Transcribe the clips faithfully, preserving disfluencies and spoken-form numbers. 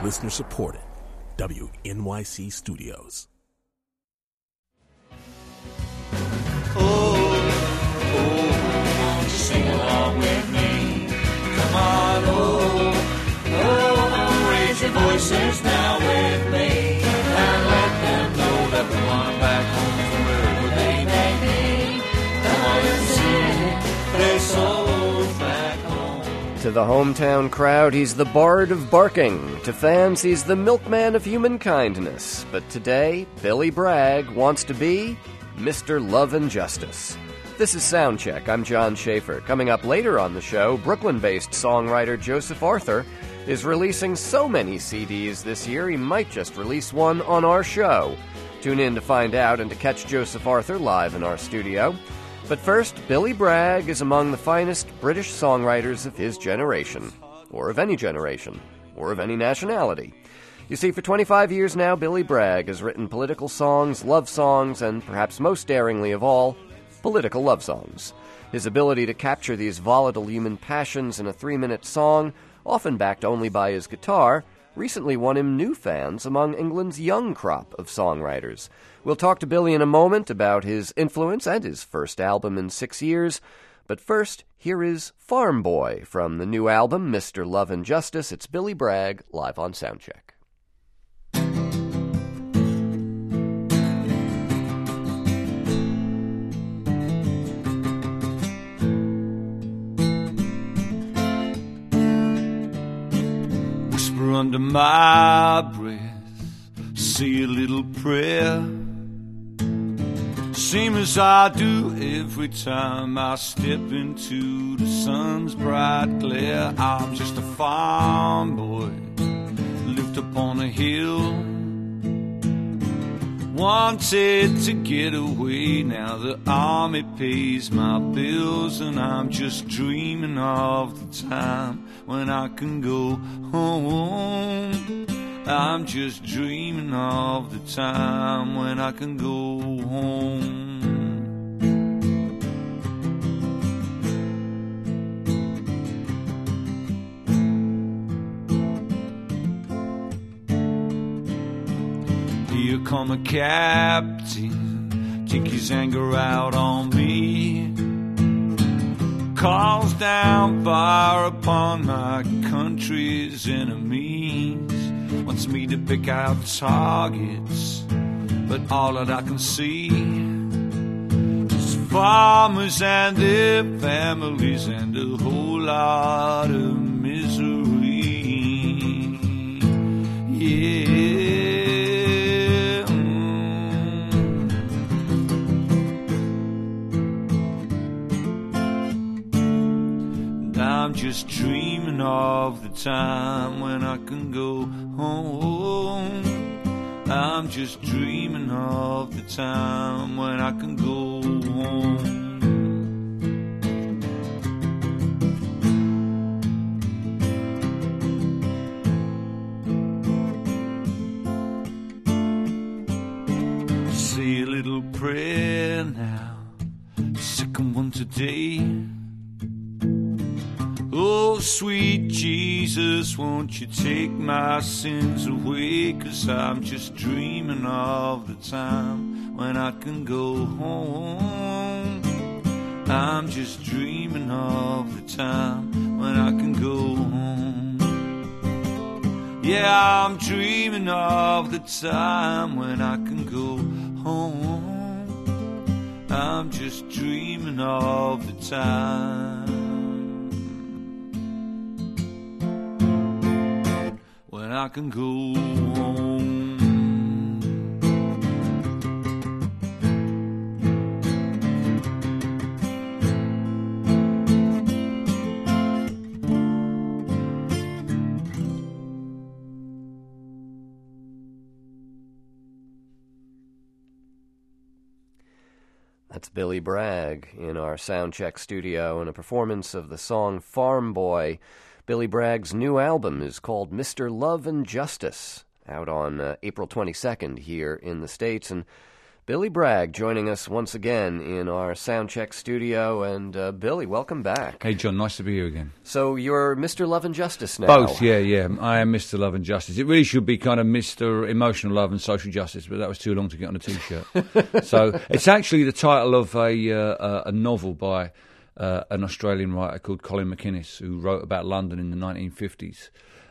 Listener supported. W N Y C Studios. Oh, oh, won't you sing along with me? Come on, oh, oh, raise your voices now with me, and let them know that we want back home from wherever they may be. Come on and sing their souls back home. To the hometown crowd, he's the bard of barking. To fans, he's the milkman of human kindness. But today, Billy Bragg wants to be Mister Love and Justice. This is Soundcheck. I'm John Schaefer. Coming up later on the show, Brooklyn-based songwriter Joseph Arthur is releasing so many C Ds this year he might just release one on our show. Tune in to find out and to catch Joseph Arthur live in our studio. But first, Billy Bragg is among the finest British songwriters of his generation, or of any generation, or of any nationality. You see, for twenty-five years now, Billy Bragg has written political songs, love songs, and perhaps most daringly of all, political love songs. His ability to capture these volatile human passions in a three-minute song, often backed only by his guitar, recently won him new fans among England's young crop of songwriters. We'll talk to Billy in a moment about his influence and his first album in six years. But first, here is Farm Boy from the new album, Mister Love and Justice. It's Billy Bragg, live on Soundcheck. Whisper under my breath, say a little prayer, same as I do every time I step into the sun's bright glare. I'm just a farm boy, lived up on a hill, wanted to get away. Now the army pays my bills, and I'm just dreaming of the time when I can go home. I'm just dreaming of the time when I can go home. Here come a captain, take his anger out on me, calls down fire upon my country's enemies, wants me to pick out targets, but all that I can see is farmers and their families and a whole lot of misery. Yeah. I'm just dreaming of the time when I can go home. I'm just dreaming of the time when I can go home. Say a little prayer now, second one today. Oh, sweet Jesus, won't you take my sins away? 'Cause I'm just dreaming of the time when I can go home. I'm just dreaming of the time when I can go home. Yeah, I'm dreaming of the time when I can go home. I'm just dreaming of the time when I can go home. That's Billy Bragg in our Soundcheck studio in a performance of the song Farm Boy. Billy Bragg's new album is called Mister Love and Justice, out on uh, April twenty-second here in the States. And Billy Bragg joining us once again in our Soundcheck studio. And uh, Billy, welcome back. Hey, John, nice to be here again. So you're Mister Love and Justice now. Both, yeah, yeah. I am Mister Love and Justice. It really should be kind of Mister Emotional Love and Social Justice, but that was too long to get on a T-shirt. So it's actually the title of a, uh, a novel by uh, an Australian writer called Colin McInnes, who wrote about London in the nineteen fifties.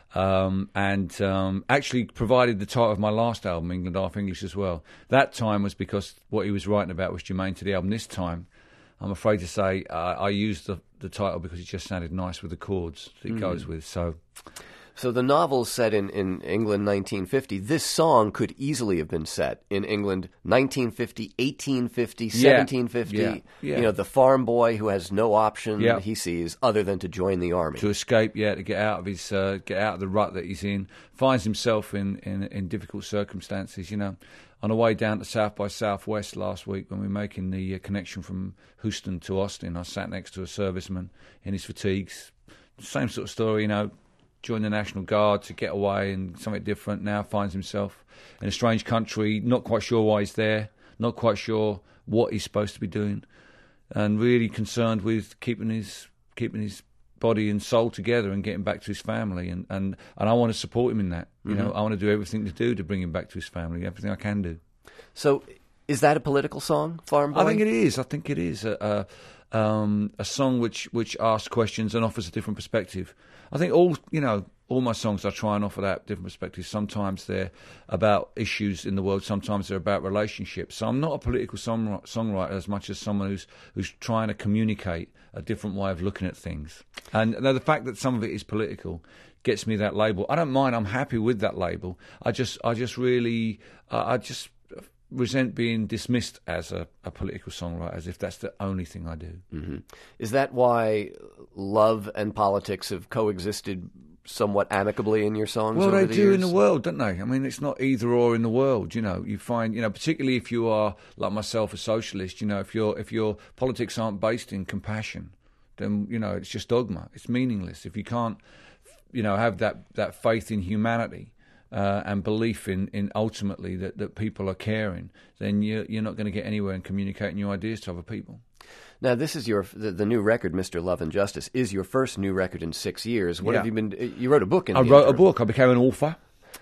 Um, and um, actually provided the title of my last album, England Half English, as well. That time was because what he was writing about was germane to the album. This time, I'm afraid to say, uh, I used the, the title because it just sounded nice with the chords that it mm. goes with. So, so the novel's set in, in England nineteen fifty. This song could easily have been set in England nineteen fifty, eighteen fifty, seventeen fifty. Yeah, yeah. You know, the farm boy who has no option yeah. he sees other than to join the army. To escape, yeah, to get out of his, uh, get out of the rut that he's in. Finds himself in, in, in difficult circumstances, you know. On the way down to South by Southwest last week when we were making the uh, connection from Houston to Austin, I sat next to a serviceman in his fatigues. Same sort of story, you know. Joined the National Guard to get away and something different. Now finds himself in a strange country, not quite sure why he's there, not quite sure what he's supposed to be doing, and really concerned with keeping his keeping his body and soul together and getting back to his family. And, and, and I want to support him in that. You mm-hmm. know, I want to do everything to do to bring him back to his family, everything I can do. So is that a political song, Farm Boy? I think it is. I think it is a, a, um, a song which, which asks questions and offers a different perspective. I think all, you know, all my songs I try and offer that different perspective. Sometimes they're about issues in the world, sometimes they're about relationships. So I'm not a political song, songwriter as much as someone who's who's trying to communicate a different way of looking at things. And the fact that some of it is political gets me that label. I don't mind. I'm happy with that label. I just, I just really, uh, I just resent being dismissed as a, a political songwriter, as if that's the only thing I do. Mm-hmm. Is that why love and politics have coexisted somewhat amicably in your songs? Well, over they the do years? in the world, don't they? I mean, it's not either or in the world. You know, you find, you know, particularly if you are like myself, a socialist. You know, if your if your politics aren't based in compassion, then you know it's just dogma. It's meaningless. If you can't, you know, have that that faith in humanity. Uh, and belief in, in ultimately that, that people are caring, then you're, you're not going to get anywhere in communicating your ideas to other people. Now, this is your the, the new record, Mister Love and Justice, is your first new record in six years. What yeah. have you been? You wrote a book in. I the wrote interim. a book. I became an author,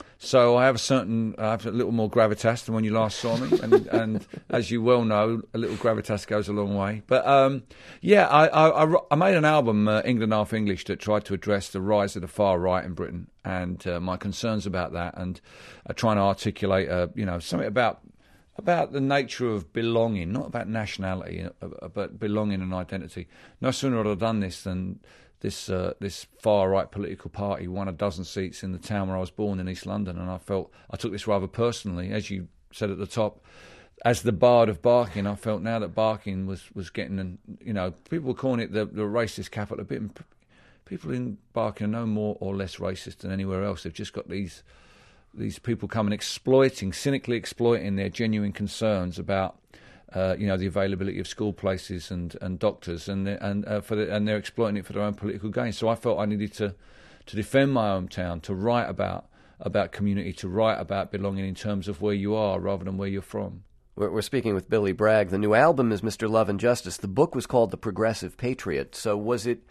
so I have a certain, I have a little more gravitas than when you last saw me, and, and as you well know, a little gravitas goes a long way. But um, yeah, I, I, I made an album, uh, England Half English, that tried to address the rise of the far right in Britain and uh, my concerns about that, and uh, trying to articulate, uh, you know, something about. About the nature of belonging, not about nationality, uh, but belonging and identity. No sooner had I done this than this uh, this far-right political party won a dozen seats in the town where I was born in East London, and I felt I took this rather personally. As you said at the top, as the bard of Barking, I felt now that Barking was, was getting, you know, people were calling it the, the racist capital. A bit, people in Barking are no more or less racist than anywhere else. They've just got these... These people come and exploiting, cynically exploiting their genuine concerns about, uh, you know, the availability of school places and, and doctors, and and uh, for the, and they're exploiting it for their own political gain. So I felt I needed to, to defend my hometown, to write about about community, to write about belonging in terms of where you are rather than where you're from. We're, we're speaking with Billy Bragg. The new album is Mister Love and Justice. The book was called The Progressive Patriot. So was it?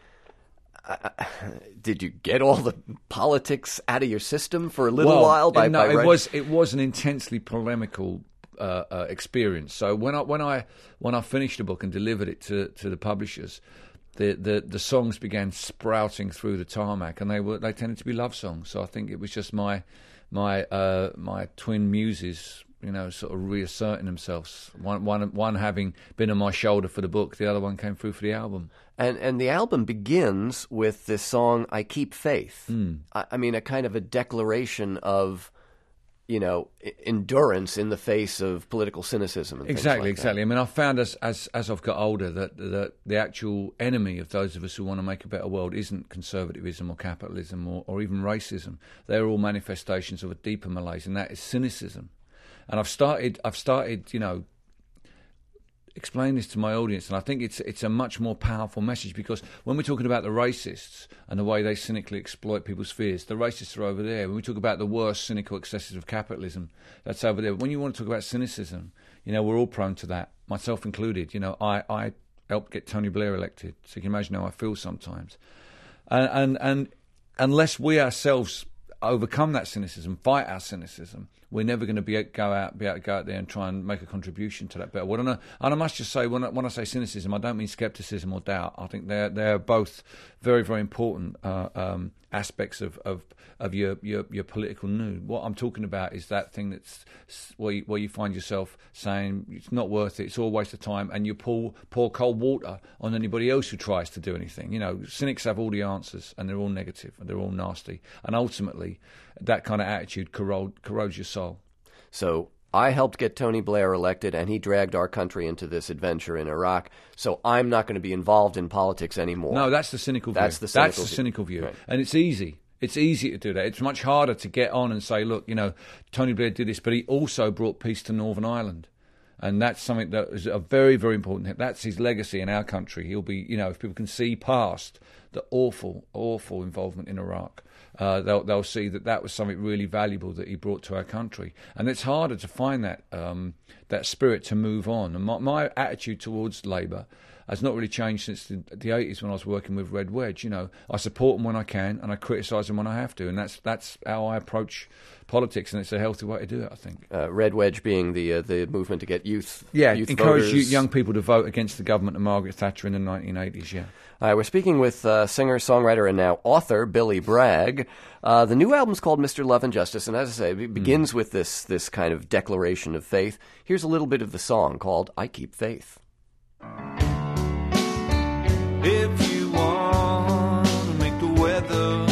Uh, did you get all the politics out of your system for a little well, while? By, no, by it writing? was it was an intensely polemical uh, uh, experience. So when I when I when I finished the book and delivered it to, to the publishers, the, the the songs began sprouting through the tarmac, and they were they tended to be love songs. So I think it was just my my uh, my twin muses, you know, sort of reasserting themselves. One, one, one having been on my shoulder for the book, the other one came through for the album. And and the album begins with this song, I Keep Faith. Mm. I, I mean, a kind of a declaration of, you know, endurance in the face of political cynicism. And exactly, like exactly. That. I mean, I've found as, as as I've got older that, that the actual enemy of those of us who want to make a better world isn't conservatism or capitalism or, or even racism. They're all manifestations of a deeper malaise, and that is cynicism. And I've started, I've started, you know, explain this to my audience, and I think it's it's a much more powerful message, because when we're talking about the racists and the way they cynically exploit people's fears, the racists are over there. When we talk about the worst cynical excesses of capitalism, that's over there. When you want to talk about cynicism, You know, we're all prone to that, myself included. You know, I, I helped get Tony Blair elected, so you can imagine how I feel sometimes. And, and, and unless we ourselves overcome that cynicism, fight our cynicism, we're never going to be go out, be able to go out there and try and make a contribution to that better. Well, and, I, and I must just say, when I, when I say cynicism, I don't mean scepticism or doubt. I think they're they're both very, very important uh, um, aspects of, of of your, your your political mood. What I'm talking about is that thing that's where you, where you find yourself saying it's not worth it, it's all a waste of time, and you pour pour cold water on anybody else who tries to do anything. You know, cynics have all the answers, and they're all negative, and they're all nasty, and ultimately, that kind of attitude corrode, corrodes your soul. So I helped get Tony Blair elected, and he dragged our country into this adventure in Iraq. So I'm not going to be involved in politics anymore. No, that's the cynical view. That's the cynical that's the view. cynical view, right. And it's easy. It's easy to do that. It's much harder to get on and say, look, you know, Tony Blair did this, but he also brought peace to Northern Ireland. And that's something that is a very, very important thing. That's his legacy in our country. He'll be, you know, if people can see past the awful, awful involvement in Iraq, uh, they'll, they'll see that that was something really valuable that he brought to our country. And it's harder to find that um, that spirit to move on. And my, my attitude towards Labour has not really changed since the, the eighties when I was working with Red Wedge. You know, I support them when I can, and I criticise them when I have to, and that's that's how I approach politics, and it's a healthy way to do it, I think. Uh, Red Wedge being the uh, the movement to get youth, yeah, youth encourage voters. young people to vote against the government of Margaret Thatcher in the nineteen eighties. Yeah. All right, we're speaking with uh, singer, songwriter, and now author Billy Bragg. Uh, the new album's called Mister Love and Justice, and as I say, it begins mm. with this this kind of declaration of faith. Here's a little bit of the song called "I Keep Faith." If you want to make the weather,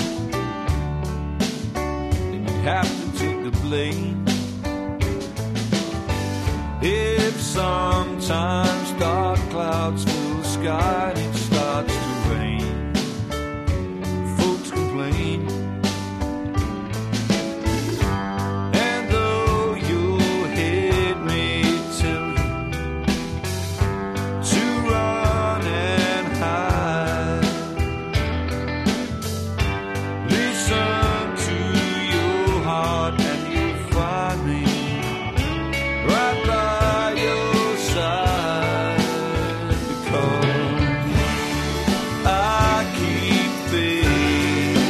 then you have to take the blame. If sometimes dark clouds fill the sky and it starts to rain, folks complain. And though your head may tell you to run and hide, listen to your heart and you'll find me right by your side, because I keep faith,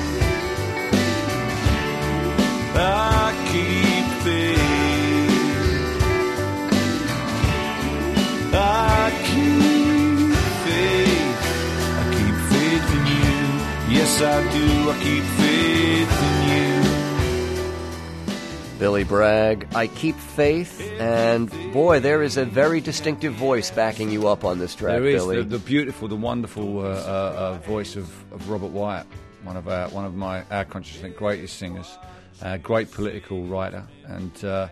I keep faith, I keep faith, I keep faith in you, yes I do, I keep faith in you. Billy Bragg, I Keep Faith, and boy, there is a very distinctive voice backing you up on this track, There is Billy. the, the beautiful, the wonderful uh, uh, uh, voice of, of Robert Wyatt, one of our one of my our country's I think, greatest singers, uh, great political writer, and uh,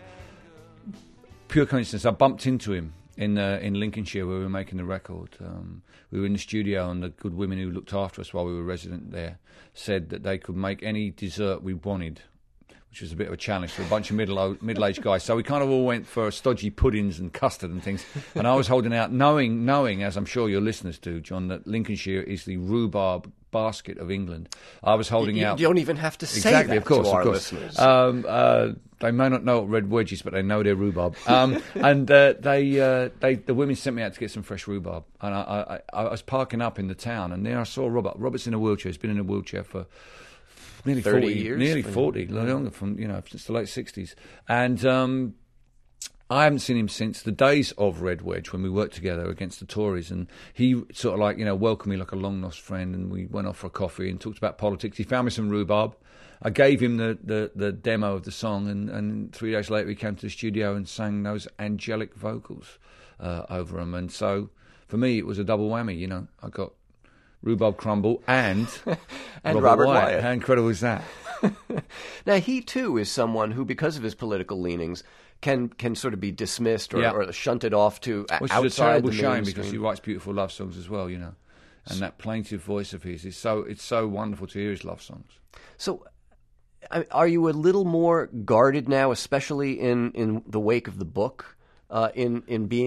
pure coincidence. I bumped into him in uh, in Lincolnshire where we were making the record. Um, we were in the studio, and the good women who looked after us while we were resident there said that they could make any dessert we wanted, which was a bit of a challenge for a bunch of middle middle-aged guys. So we kind of all went for stodgy puddings and custard and things. And I was holding out, knowing, knowing, as I'm sure your listeners do, John, that Lincolnshire is the rhubarb basket of England. I was holding you, out. You don't even have to say exactly, that of course, to our of course. listeners. Um, uh, they may not know what red wedge is, but they know they're rhubarb. Um, and uh, they, uh, they, the women sent me out to get some fresh rhubarb. And I, I, I was parking up in the town, and there I saw Robert. Robert's in a wheelchair. He's been in a wheelchair for nearly thirty forty years, nearly forty, longer from you know since the late sixties, and um, I haven't seen him since the days of Red Wedge when we worked together against the Tories, and he sort of like you know welcomed me like a long lost friend, and we went off for a coffee and talked about politics. He found me some rhubarb. I gave him the, the, the demo of the song, and, and three days later he came to the studio and sang those angelic vocals uh, over them. And so for me it was a double whammy. You know, I got rhubarb crumble and and Robert, Robert Wyatt. Wyatt. How incredible is that? Now, he, too, is someone who, because of his political leanings, can can sort of be dismissed or, Yeah. or shunted off to uh, Which outside is a terrible the shame mainstream. because he writes beautiful love songs as well, you know. And that plaintive voice of his is so it's so wonderful to hear his love songs. So, I- are you a little more guarded now, especially in, in the wake of the book, uh, in in being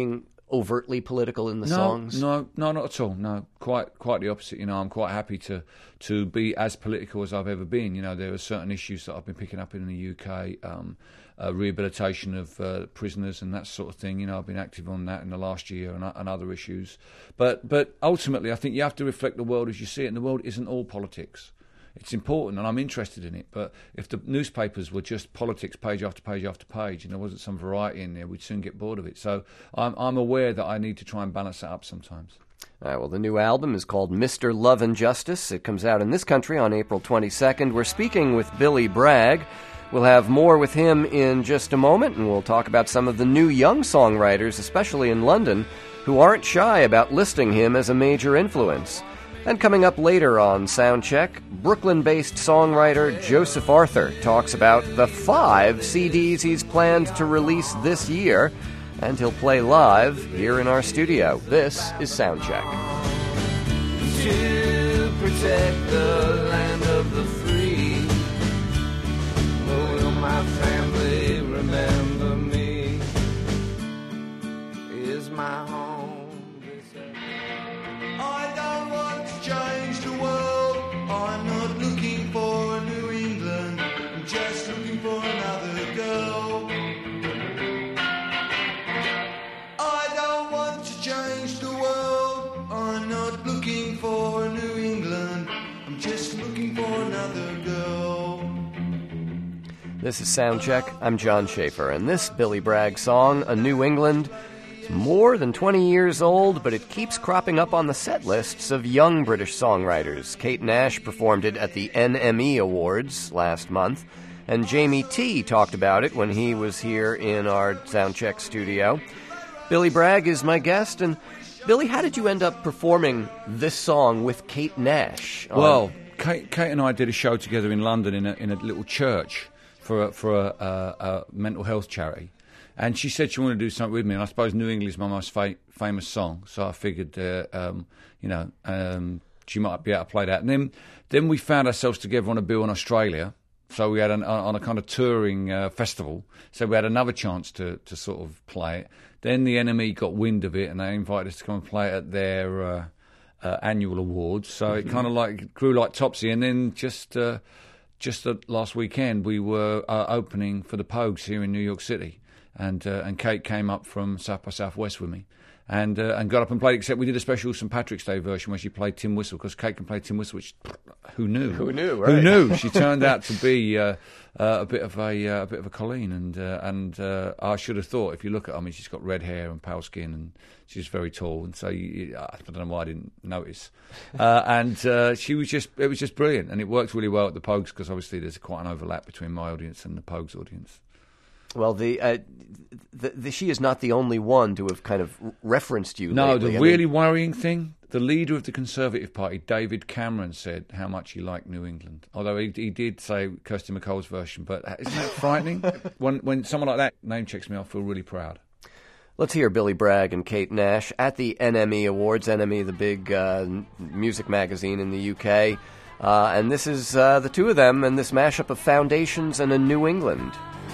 overtly political in the no, songs? No, no, not at all. No, quite, quite the opposite. You know, I'm quite happy to to be as political as I've ever been. You know, there are certain issues that I've been picking up in the U K, um, uh, rehabilitation of uh, prisoners and that sort of thing. You know, I've been active on that in the last year and, and other issues. But but ultimately, I think you have to reflect the world as you see it, and the world isn't all politics. It's important, and I'm interested in it. But if the newspapers were just politics, page after page after page, and there wasn't some variety in there, we'd soon get bored of it. So I'm, I'm aware that I need to try and balance that up sometimes. All right, well, the new album is called Mister Love and Justice. It comes out in this country on April twenty-second. We're speaking with Billy Bragg. We'll have more with him in just a moment, and we'll talk about some of the new young songwriters, especially in London, who aren't shy about listing him as a major influence. And coming up later on Soundcheck, Brooklyn-based songwriter Joseph Arthur talks about the five C Ds he's planned to release this year, and he'll play live here in our studio. This is Soundcheck. To protect the land of the free, will my family remember me? Is my home? I don't want to change the world. I'm not looking for a New England. I'm just looking for another girl. I don't want to change the world. I'm not looking for a New England. I'm just looking for another girl. This is Soundcheck. I'm John Schaefer, and this Billy Bragg song, A New England, is more than twenty years old, but it keeps cropping up on the set lists of young British songwriters. Kate Nash performed it at the N M E Awards last month, and Jamie T talked about it when he was here in our Soundcheck studio. Billy Bragg is my guest, and Billy, how did you end up performing this song with Kate Nash? on- Well, Kate, Kate and I did a show together in London in a, in a little church for a, for a, a, a mental health charity. And she said she wanted to do something with me, and I suppose New England is my most fa- famous song, so I figured, uh, um, you know, um, she might be able to play that. And then, then we found ourselves together on a bill in Australia, so we had an, on a kind of touring uh, festival, so we had another chance to, to sort of play it. Then the N M E got wind of it, and they invited us to come and play it at their uh, uh, annual awards, so mm-hmm. it kind of like grew like Topsy, and then just... Uh, just uh, last weekend, we were uh, opening for the Pogues here in New York City. And uh, and Kate came up from South by Southwest with me, and uh, and got up and played. Except we did a special Saint Patrick's Day version where she played Tin Whistle, because Kate can play Tin Whistle, which who knew? Who knew? Right? Who knew? She turned out to be uh, uh, a bit of a uh, a bit of a Colleen, and uh, and uh, I should have thought, if you look at her, I mean, she's got red hair and pale skin, and she's very tall, and so you, I don't know why I didn't notice. Uh, and uh, she was just it was just brilliant, and it worked really well at the Pogues, because obviously there's quite an overlap between my audience and the Pogues audience. Well, the, uh, the, the she is not the only one to have kind of referenced you. No, lately. the I really mean, worrying thing, the leader of the Conservative Party, David Cameron, said how much he liked New England. Although he, he did say Kirsty MacColl's version, but isn't that frightening? when when someone like that name checks me, I feel really proud. Let's hear Billy Bragg and Kate Nash at the N M E Awards. N M E, the big uh, music magazine in the U K. Uh, and this is uh, the two of them and this mashup of Foundations and A New England.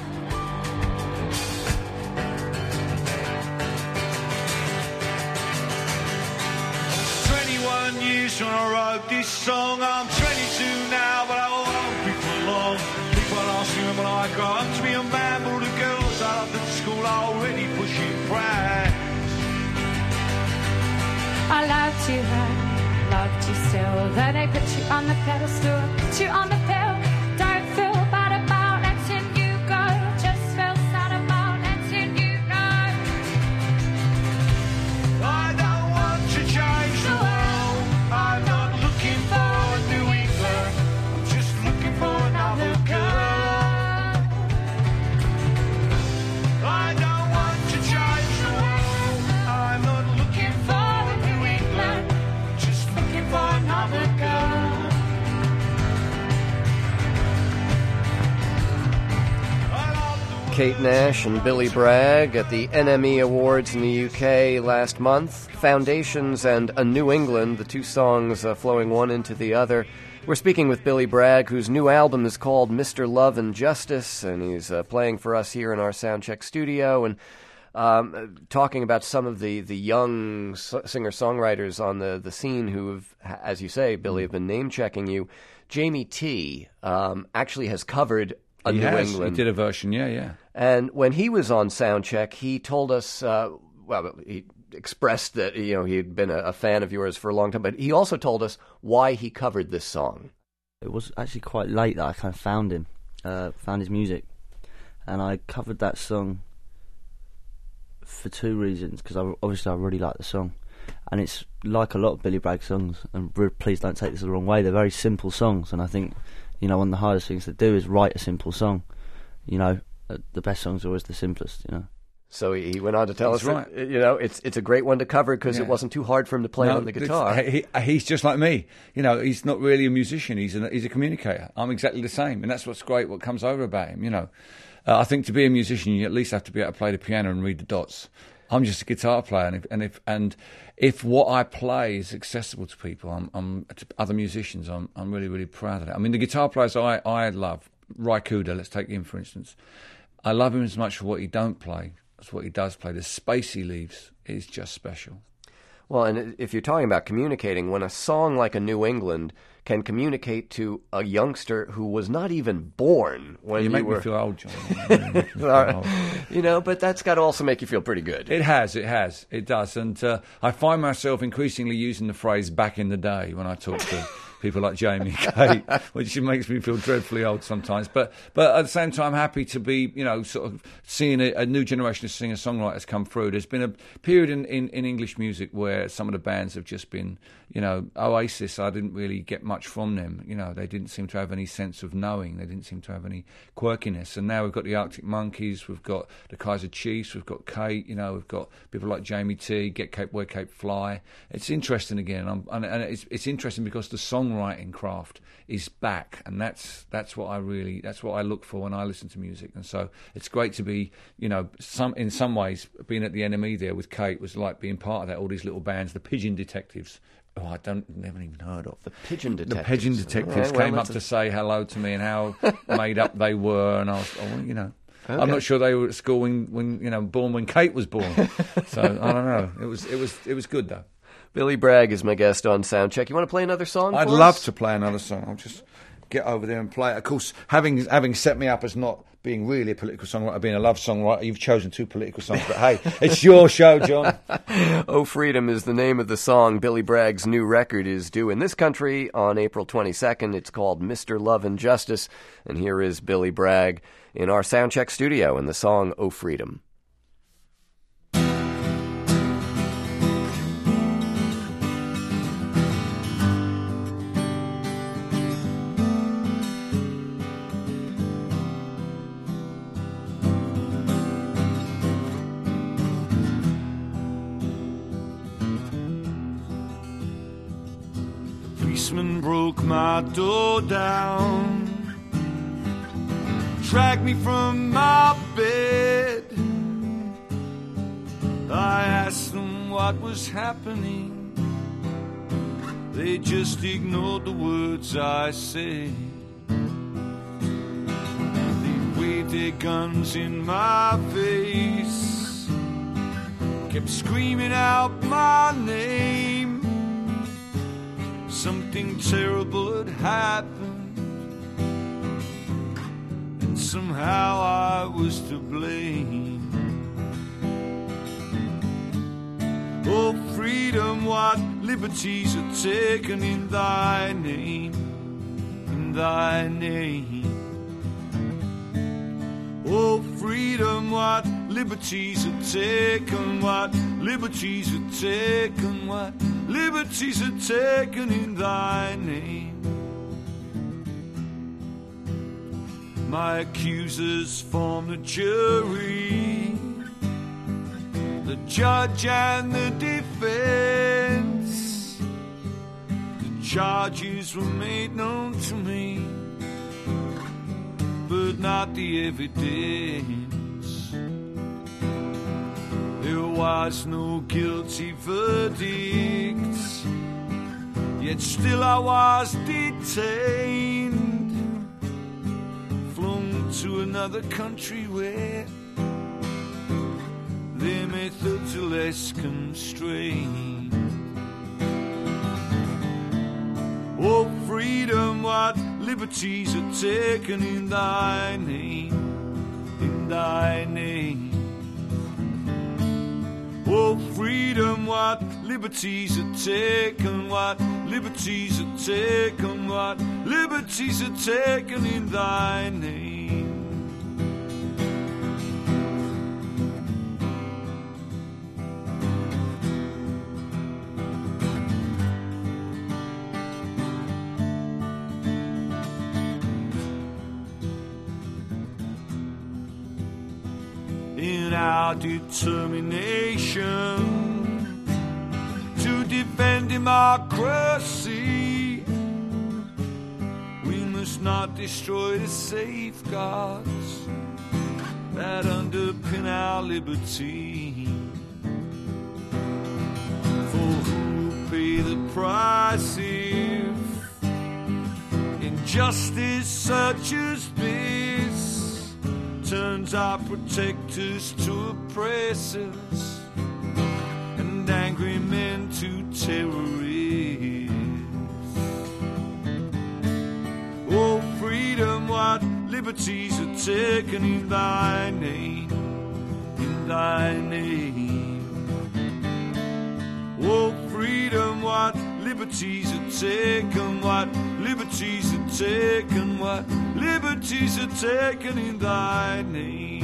twenty-one years when I wrote this song. I'm twenty-two now, but I won't be for long. People ask me when I grow up to be a man, but the girls I loved at school are already pushing pride. I loved you then, loved you still. Then they put you on the pedestal, put you on the pill. Don't feel bad about letting you go. Just feel sad about letting you know. I don't want to change the world. I'm not looking for a New England. I'm just looking for another girl. I don't want to change the world. I'm not looking for a New England. Just looking for another girl. Kate Nash and Billy Bragg at the N M E Awards in the U K last month. Foundations and A New England, the two songs uh, flowing one into the other. We're speaking with Billy Bragg, whose new album is called Mister Love and Justice, and he's uh, playing for us here in our Soundcheck studio. And Um, talking about some of the, the young s- singer-songwriters on the, the scene who have, as you say, Billy, have been name-checking you. Jamie T um, actually has covered a he New has. England. He did a version, yeah, yeah. And when he was on Soundcheck, he told us, uh, well, he expressed that, you know, he'd been a, a fan of yours for a long time, but he also told us why he covered this song. It was actually quite late that I kind of found him, uh, found his music, and I covered that song for two reasons, because I, obviously I really like the song, and it's like a lot of Billy Bragg songs, and re- please don't take this the wrong way, they're very simple songs, and I think, you know, one of the hardest things to do is write a simple song. You know, uh, the best songs are always the simplest, you know. So he went on to tell He's us right. that, you know, it's it's a great one to cover because Yeah. it wasn't too hard for him to play No, on the it's- guitar. He, he's just like me. You know, he's not really a musician. He's a, he's a communicator. I'm exactly the same, and that's what's great. What comes over about him, you know. Uh, I think to be a musician, you at least have to be able to play the piano and read the dots. I'm just a guitar player, and if and if, and if what I play is accessible to people, I'm, I'm to other musicians. I'm I'm really really proud of that. I mean, the guitar players I I love, Ry Cooder. Let's take him for instance. I love him as much for what he don't play as what he does play. The space he leaves is just special. Well, and if you're talking about communicating, when a song like a New England can communicate to a youngster who was not even born when You you, make were, me feel old, John. You make me feel old. you know, but that's got to also make you feel pretty good. It has, it has, it does. And uh, I find myself increasingly using the phrase back in the day when I talk to people like Jamie Kate, which makes me feel dreadfully old sometimes. But but at the same time, happy to be, you know, sort of seeing a, a new generation of singer-songwriters come through. There's been a period in, in, in English music where some of the bands have just been, you know, Oasis, I didn't really get much from them. You know, they didn't seem to have any sense of knowing. They didn't seem to have any quirkiness. And now we've got the Arctic Monkeys, we've got the Kaiser Chiefs, we've got Kate, you know, we've got people like Jamie T, Get Cape, Where Cape Fly. It's interesting again. I'm, and and it's, it's interesting because the songwriting craft is back, and that's that's what I really, that's what I look for when I listen to music. And so it's great to be, you know, some in some ways, being at the N M E there with Kate was like being part of that, all these little bands, the Pigeon Detectives. Oh, I don't, never even heard of The Pigeon Detectives. The Pigeon Detectives All right, well, came up that's a- to say hello to me and how made up they were, and I was, oh, you know, Okay. I'm not sure they were at school when, when you know, born when Kate was born. So I don't know. It was, it was, it was good though. Billy Bragg is my guest on Soundcheck. You want to play another song I'd for love us? to play another song. I'll just get over there and play it. Of course, having having set me up as not being really a political songwriter, being a love songwriter, you've chosen two political songs. But hey, it's your show, John. Oh Freedom is the name of the song. Billy Bragg's new record is due in this country on April twenty-second. It's called Mister Love and Justice. And here is Billy Bragg in our Soundcheck studio in the song Oh Freedom. Policeman broke my door down, dragged me from my bed. I asked them what was happening. They just ignored the words I said. They waved their guns in my face, kept screaming out my name. Something terrible had happened, and somehow I was to blame. Oh, freedom, what liberties are taken in thy name, in thy name. Oh, freedom, what liberties are taken, what liberties are taken, what liberties are taken in thy name. My accusers form the jury, the judge and the defense. The charges were made known to me, but not the evidence. There was no guilty verdict, yet still I was detained, flown to another country where their methods are less constrained. Oh, freedom, what liberties are taken in thy name, in thy name. Oh, freedom, what liberties are taken, what liberties are taken, what liberties are taken in thy name. In our determination to defend democracy, we must not destroy the safeguards that underpin our liberty. For who will pay the price if injustice such as this turns our protectors to oppressors and angry men to terrorists? Oh, freedom, what liberties are taken in thy name, in thy name. Oh, freedom, what liberties are taken, what liberties are taken, what liberties are taken in thy name.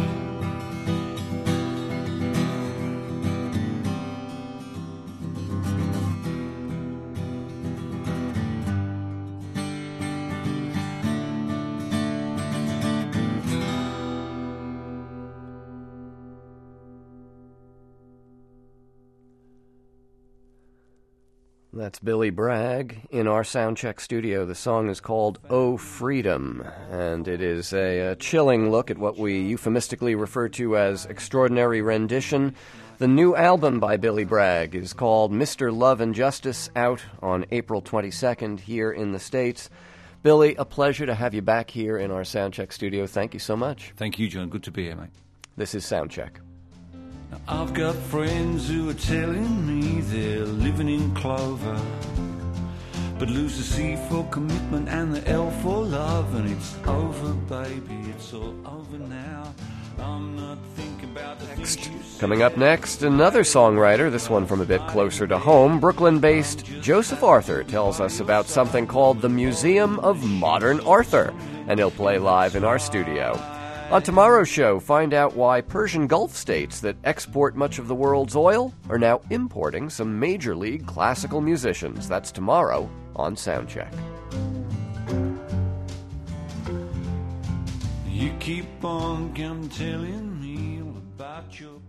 That's Billy Bragg in our Soundcheck studio. The song is called Oh Freedom, and it is a, a chilling look at what we euphemistically refer to as extraordinary rendition. The new album by Billy Bragg is called Mister Love and Justice, out on April twenty-second here in the States. Billy, a pleasure to have you back here in our Soundcheck studio. Thank you so much. Thank you, John. Good to be here, mate. This is Soundcheck. Now, I've got friends who are telling me they're living in clover, but lose the C for commitment and the L for love, and it's over, baby, it's all over now. I'm not thinking about the Next. things you say. Coming up next, another songwriter, this one from a bit closer to home. Brooklyn-based Joseph Arthur tells us about something called the Museum of Modern Arthur, and he'll play live in our studio. On tomorrow's show, find out why Persian Gulf states that export much of the world's oil are now importing some major league classical musicians. That's tomorrow on Soundcheck. You keep on come telling me all about your